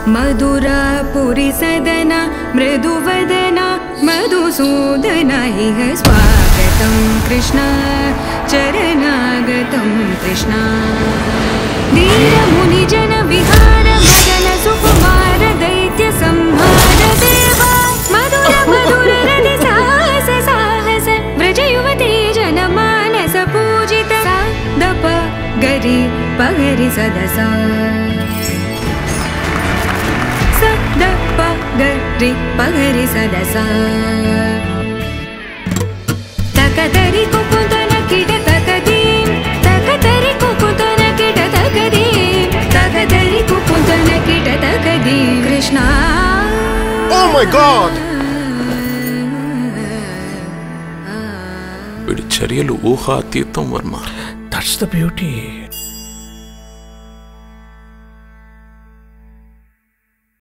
मधुरापुरी सदना मृदुवदना मधुसूदना इह स्वागतं कृष्ण चरणागतं कृष्ण वीरमुनिजन विहार मदन सुकुमार दैत्य संहार देवा मधुर मधुर रति साहस साहस व्रज युवती जन मानस पूजित सा दप गरि पगरि सदसा गरि पगरि सदसा तकदरि कुकुतन किट तकदीं तकदरि कुकुतन किट तकदीं तकदरि कुकुतन किट तकदीं कृष्णा Oh my God! వీడి చర్యలు ఊహాతీతం వర్మ. That's the beauty.